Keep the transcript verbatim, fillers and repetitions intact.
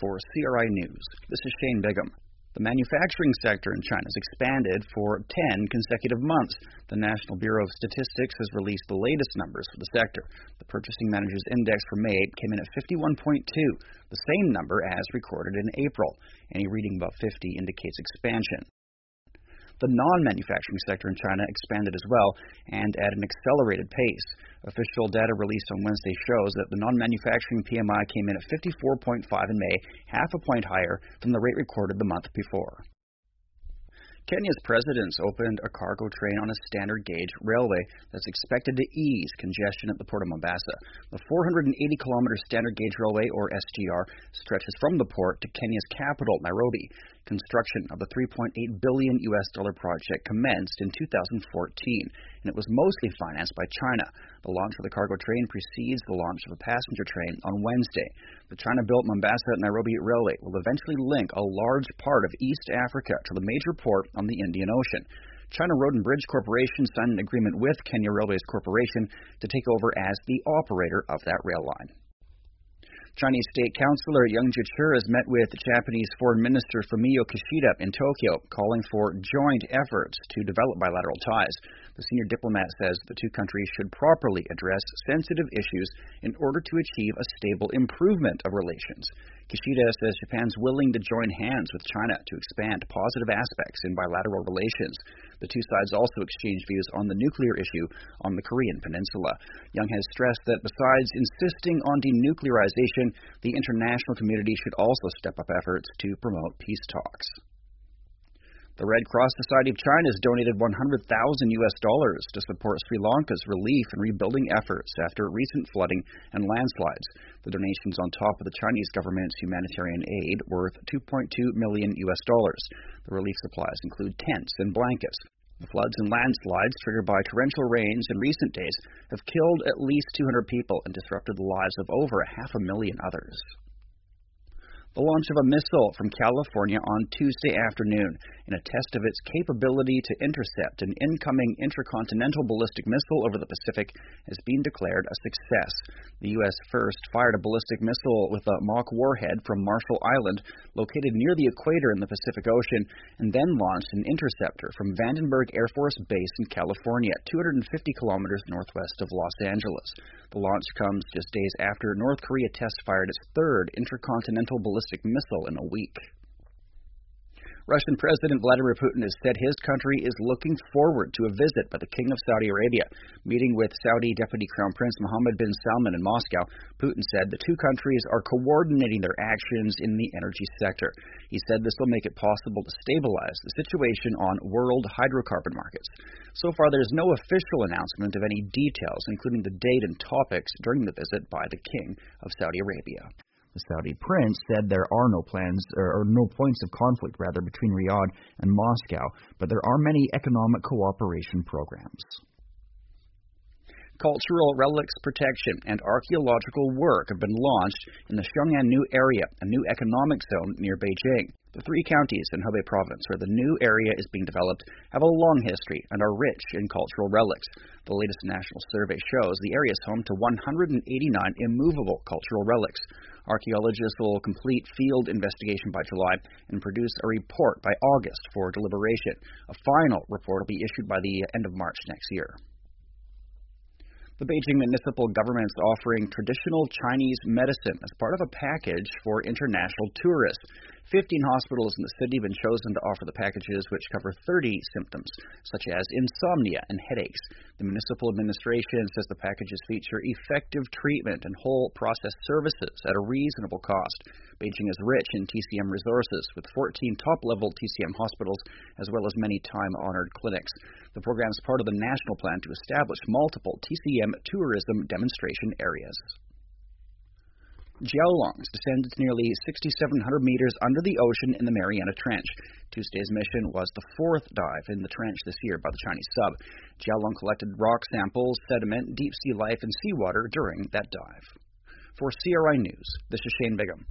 For C R I News, this is Shane Bigham. The manufacturing sector in China has expanded for ten consecutive months. The National Bureau of Statistics has released the latest numbers for the sector. The Purchasing Managers' Index for May came in at fifty-one point two, the same number as recorded in April. Any reading above fifty indicates expansion. The non-manufacturing sector in China expanded as well, and at an accelerated pace. Official data released on Wednesday shows that the non-manufacturing P M I came in at fifty-four point five in May, half a point higher than the rate recorded the month before. Kenya's presidents opened a cargo train on a standard gauge railway that's expected to ease congestion at the port of Mombasa. The four hundred eighty kilometer standard gauge railway, or S G R, stretches from the port to Kenya's capital, Nairobi. Construction of the three point eight billion U S dollar project commenced in two thousand fourteen, and it was mostly financed by China. The launch of the cargo train precedes the launch of a passenger train on Wednesday. The China-built Mombasa-Nairobi Railway will eventually link a large part of East Africa to the major port on the Indian Ocean. China Road and Bridge Corporation signed an agreement with Kenya Railways Corporation to take over as the operator of that rail line. Chinese State Councillor Yang Jiechi has met with Japanese Foreign Minister Fumio Kishida in Tokyo, calling for joint efforts to develop bilateral ties. The senior diplomat says the two countries should properly address sensitive issues in order to achieve a stable improvement of relations. Kishida says Japan's willing to join hands with China to expand positive aspects in bilateral relations. The two sides also exchanged views on the nuclear issue on the Korean Peninsula. Young has stressed that besides insisting on denuclearization, the international community should also step up efforts to promote peace talks. The Red Cross Society of China has donated one hundred thousand U S dollars to support Sri Lanka's relief and rebuilding efforts after recent flooding and landslides. The donations on top of the Chinese government's humanitarian aid worth two point two million U S dollars. The relief supplies include tents and blankets. The floods and landslides triggered by torrential rains in recent days have killed at least two hundred people and disrupted the lives of over a half a million others. The launch of a missile from California on Tuesday afternoon in a test of its capability to intercept an incoming intercontinental ballistic missile over the Pacific has been declared a success. The U S first fired a ballistic missile with a Mach warhead from Marshall Island, located near the equator in the Pacific Ocean, and then launched an interceptor from Vandenberg Air Force Base in California, two hundred fifty kilometers northwest of Los Angeles. The launch comes just days after North Korea test-fired its third intercontinental ballistic missile in a week. Russian President Vladimir Putin has said his country is looking forward to a visit by the King of Saudi Arabia. Meeting with Saudi Deputy Crown Prince Mohammed bin Salman in Moscow, Putin said the two countries are coordinating their actions in the energy sector. He said this will make it possible to stabilize the situation on world hydrocarbon markets. So far, there is no official announcement of any details, including the date and topics during the visit by the King of Saudi Arabia. The Saudi prince said there are no plans, or, or no points of conflict, rather, between Riyadh and Moscow, but there are many economic cooperation programs. Cultural relics protection and archaeological work have been launched in the Xiong'an area, a new economic zone near Beijing. The three counties in Hebei province where the new area is being developed have a long history and are rich in cultural relics. The latest national survey shows the area is home to one hundred eighty-nine immovable cultural relics. Archaeologists will complete field investigation by July and produce a report by August for deliberation. A final report will be issued by the end of March next year. The Beijing municipal government is offering traditional Chinese medicine as part of a package for international tourists. Fifteen hospitals in the city have been chosen to offer the packages, which cover thirty symptoms, such as insomnia and headaches. The municipal administration says the packages feature effective treatment and whole process services at a reasonable cost. Beijing is rich in T C M resources, with fourteen top-level T C M hospitals, as well as many time-honored clinics. The program is part of the national plan to establish multiple T C M tourism demonstration areas. Jiaolongs descended nearly six thousand seven hundred meters under the ocean in the Mariana Trench. Tuesday's mission was the fourth dive in the trench this year by the Chinese sub. Jiaolong collected rock samples, sediment, deep-sea life, and seawater during that dive. For C R I News, this is Shane Bigham.